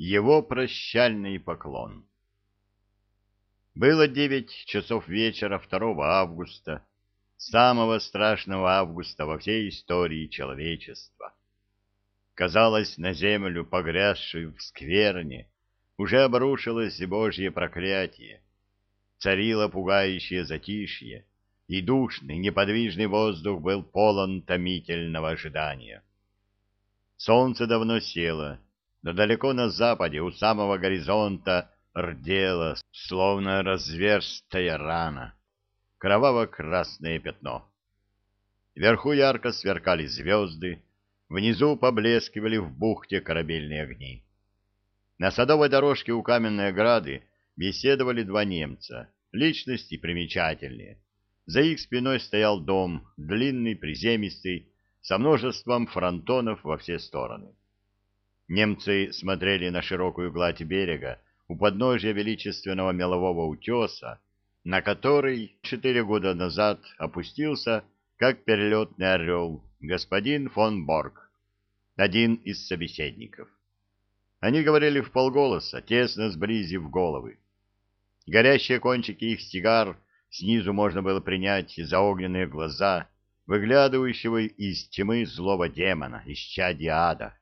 Его прощальный поклон. Было 9 часов вечера 2 августа, самого страшного августа во всей истории человечества. Казалось, на землю, погрязшую в скверне, уже обрушилось Божье проклятие. Царило пугающее затишье, и душный, неподвижный воздух был полон томительного ожидания. Солнце давно село, но далеко на западе, у самого горизонта, рдело, словно разверстая рана, кроваво-красное пятно. Вверху ярко сверкали звезды, внизу поблескивали в бухте корабельные огни. На садовой дорожке у каменной ограды беседовали 2 немца, личности примечательные. За их спиной стоял дом, длинный, приземистый, со множеством фронтонов во все стороны. Немцы смотрели на широкую гладь берега у подножия величественного мелового утеса, на который 4 года назад опустился, как перелетный орел, господин фон Борг, один из собеседников. Они говорили вполголоса, тесно сблизив головы. Горящие кончики их сигар снизу можно было принять за огненные глаза, выглядывающего из тьмы злого демона, исчадья ада.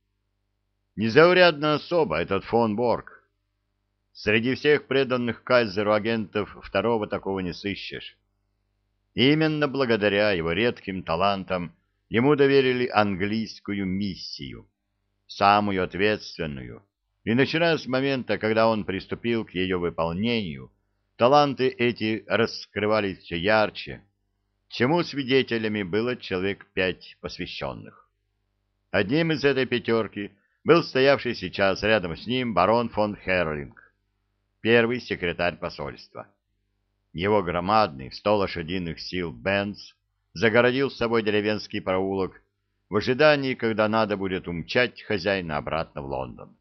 Незаурядная особа этот фон Борг. Среди всех преданных кайзеру агентов второго такого не сыщешь. Именно благодаря его редким талантам ему доверили английскую миссию, самую ответственную, и начиная с момента, когда он приступил к ее выполнению, таланты эти раскрывались все ярче, чему свидетелями было человек 5 посвященных. Одним из этой 5 был стоявший сейчас рядом с ним барон фон Херлинг, первый секретарь посольства. Его громадный в 100 лошадиных сил Бенц загородил с собой деревенский проулок в ожидании, когда надо будет умчать хозяина обратно в Лондон.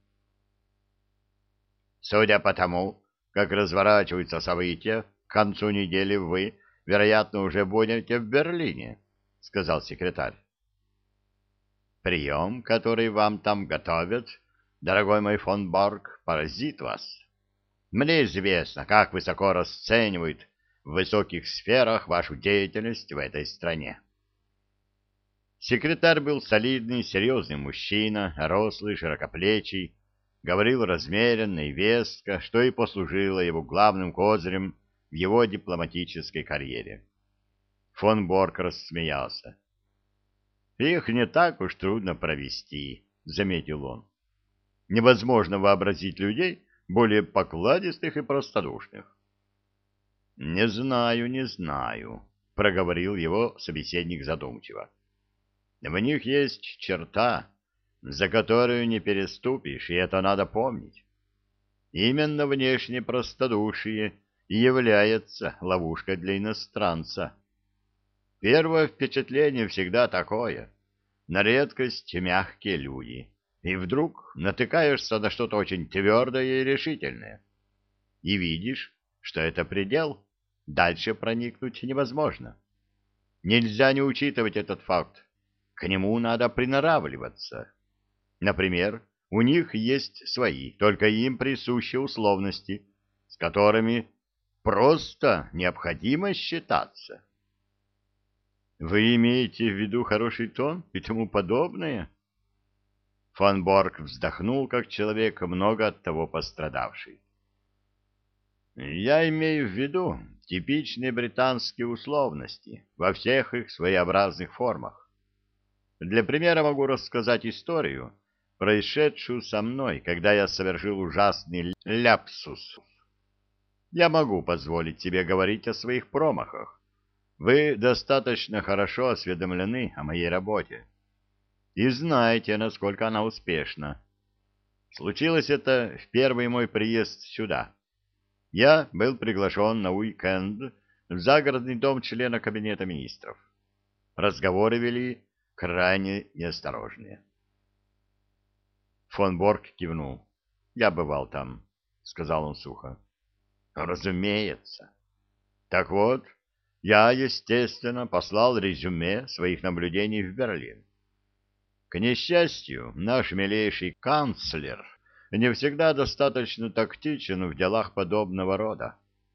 Судя по тому, как разворачиваются события, к концу недели вы, вероятно, уже будете в Берлине, — сказал секретарь. Прием, который вам там готовят, дорогой мой фон Борг, поразит вас. Мне известно, как высоко расценивают в высоких сферах вашу деятельность в этой стране. Секретарь был солидный, серьезный мужчина, рослый, широкоплечий, говорил размеренно и веско, что и послужило его главным козырем в его дипломатической карьере. Фон Борг рассмеялся. «Их не так уж трудно провести», — заметил он. «Невозможно вообразить людей более покладистых и простодушных». «Не знаю, не знаю», — проговорил его собеседник задумчиво. «В них есть черта, за которую не переступишь, и это надо помнить. Именно внешнее простодушие и является ловушкой для иностранца. Первое впечатление всегда такое. На редкость мягкие люди. И вдруг натыкаешься на что-то очень твердое и решительное. И видишь, что это предел. Дальше проникнуть невозможно. Нельзя не учитывать этот факт. К нему надо приноравливаться. Например, у них есть свои, только им присущие условности, с которыми просто необходимо считаться. Вы имеете в виду хороший тон и тому подобное? Фон Борг вздохнул, как человек, много от того пострадавший. Я имею в виду типичные британские условности во всех их своеобразных формах. Для примера могу рассказать историю, происшедшую со мной, когда я совершил ужасный ляпсус. Я могу позволить себе говорить о своих промахах. Вы достаточно хорошо осведомлены о моей работе и знаете, насколько она успешна. Случилось это в первый мой приезд сюда. Я был приглашен на уикенд в загородный дом члена кабинета министров. Разговоры вели крайне неосторожные. Фон Борг кивнул. «Я бывал там», — сказал он сухо. «Разумеется. Так вот, я, естественно, послал резюме своих наблюдений в Берлин. К несчастью, наш милейший канцлер не всегда достаточно тактичен в делах подобного рода.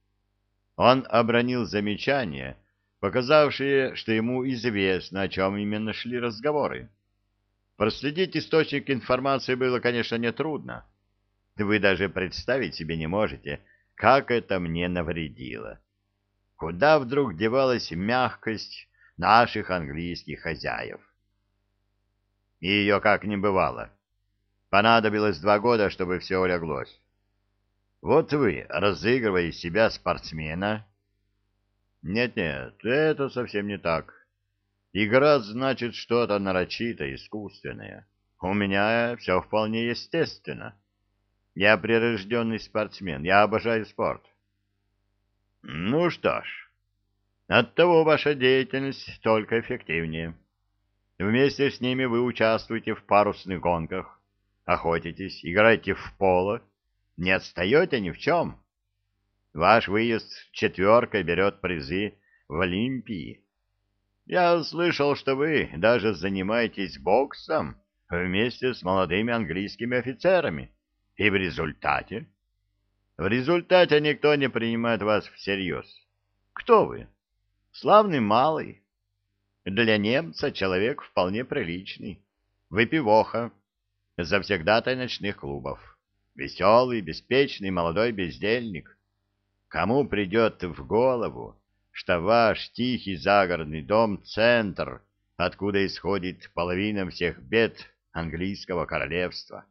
Он обронил замечания, показавшие, что ему известно, о чем именно шли разговоры. Проследить источник информации было, конечно, нетрудно. Вы даже представить себе не можете, как это мне навредило. Куда вдруг девалась мягкость наших английских хозяев? И ее как не бывало. Понадобилось 2 года, чтобы все уляглось. Вот вы, разыгрывая из себя спортсмена... Нет-нет, это совсем не так. Игра значит что-то нарочито искусственное. У меня все вполне естественно. Я прирожденный спортсмен, я обожаю спорт. Ну что ж, оттого ваша деятельность только эффективнее. Вместе с ними вы участвуете в парусных гонках, охотитесь, играете в поло, не отстаете ни в чем. Ваш выезд четверкой берет призы в Олимпии. Я слышал, что вы даже занимаетесь боксом вместе с молодыми английскими офицерами. И в результате? В результате никто не принимает вас всерьез. Кто вы? Славный малый. Для немца человек вполне приличный. Выпивоха, завсегдатай ночных клубов. Веселый, беспечный молодой бездельник. Кому придет в голову, что ваш тихий загородный дом — центр, откуда исходит половина всех бед английского королевства?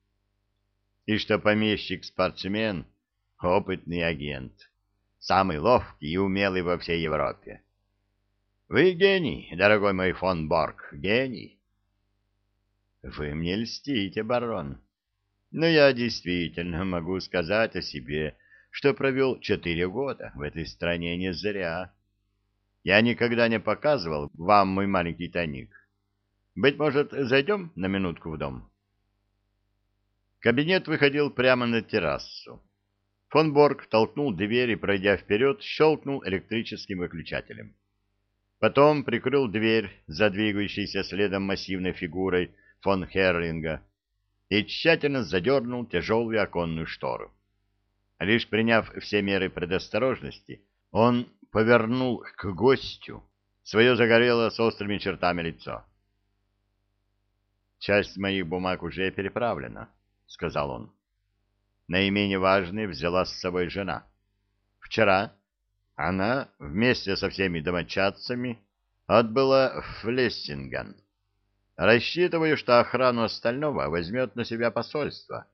И что помещик-спортсмен — опытный агент, самый ловкий и умелый во всей Европе. Вы гений, дорогой мой фон Борг, гений. Вы мне льстите, барон. Но я действительно могу сказать о себе, что провел 4 года в этой стране не зря. Я никогда не показывал вам мой маленький тайник. Быть может, зайдем на минутку в дом? Кабинет выходил прямо на террасу. Фон Борг толкнул дверь и, пройдя вперед, щелкнул электрическим выключателем. Потом прикрыл дверь за двигающейся следом массивной фигурой фон Херлинга и тщательно задернул тяжелую оконную штору. Лишь приняв все меры предосторожности, он повернул к гостю свое загорелое с острыми чертами лицо. «Часть моих бумаг уже переправлена», — сказал он. «Наименее важные взяла с собой жена. Вчера она вместе со всеми домочадцами отбыла в Флессинген. Рассчитываю, что охрану остального возьмет на себя посольство.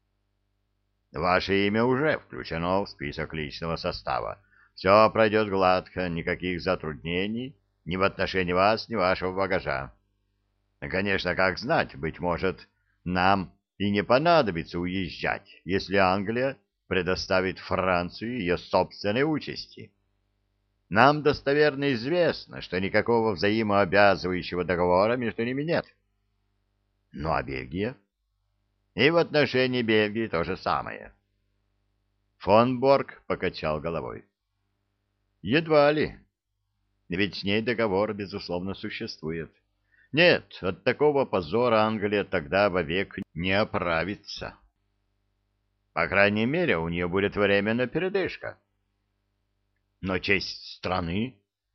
Ваше имя уже включено в список личного состава. Все пройдет гладко, никаких затруднений ни в отношении вас, ни вашего багажа. Конечно, как знать, быть может, нам и не понадобится уезжать, если Англия предоставит Францию ее собственной участи. Нам достоверно известно, что никакого взаимообязывающего договора между ними нет. Ну а Бельгия? И в отношении Бельгии то же самое. Фон Борг покачал головой. Едва ли. Ведь с ней договор, безусловно, существует. Нет, от такого позора Англия тогда вовек не оправится. По крайней мере, у нее будет временная передышка. Но честь страны?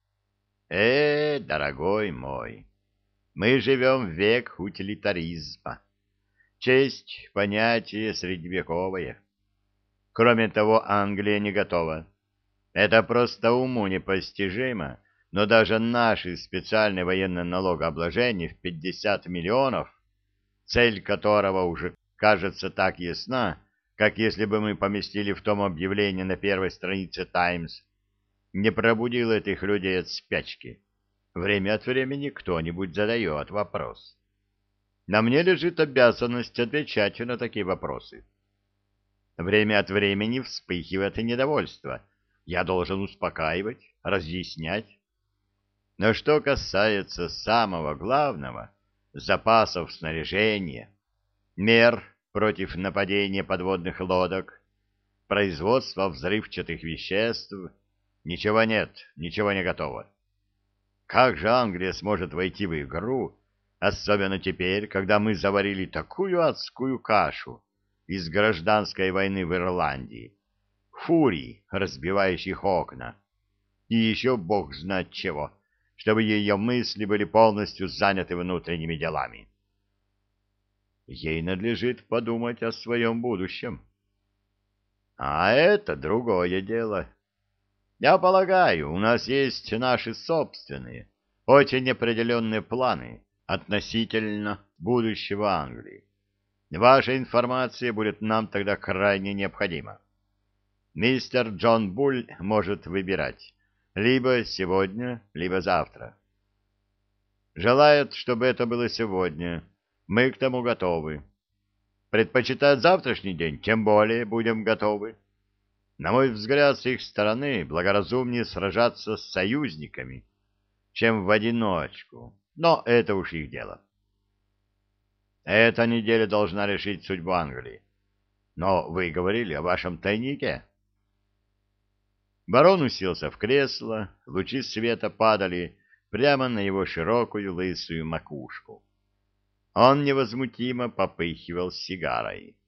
Дорогой мой, мы живем в век утилитаризма. Честь — понятие средневековое. Кроме того, Англия не готова. Это просто уму непостижимо, но даже наши специальные военные налогообложения в 50 миллионов, цель которого уже кажется так ясна, как если бы мы поместили в том объявление на первой странице «Таймс», не пробудил этих людей от спячки. Время от времени кто-нибудь задает вопрос. На мне лежит обязанность отвечать на такие вопросы. Время от времени вспыхивает недовольство. Я должен успокаивать, разъяснять. Но что касается самого главного — запасов снаряжения, мер против нападения подводных лодок, производства взрывчатых веществ, ничего нет, ничего не готово. Как же Англия сможет войти в игру, особенно теперь, когда мы заварили такую адскую кашу из гражданской войны в Ирландии, фурий, разбивающих окна, и еще бог знает чего, чтобы ее мысли были полностью заняты внутренними делами. Ей надлежит подумать о своем будущем. А это другое дело. Я полагаю, у нас есть наши собственные, очень определенные планы относительно будущего Англии. Ваша информация будет нам тогда крайне необходима. Мистер Джон Буль может выбирать либо сегодня, либо завтра. Желает, чтобы это было сегодня. Мы к тому готовы. Предпочитает завтрашний день, тем более будем готовы. На мой взгляд, с их стороны благоразумнее сражаться с союзниками, чем в одиночку, но это уж их дело. Эта неделя должна решить судьбу Англии. Но вы говорили о вашем тайнике. Барон уселся в кресло, лучи света падали прямо на его широкую лысую макушку. Он невозмутимо попыхивал сигарой.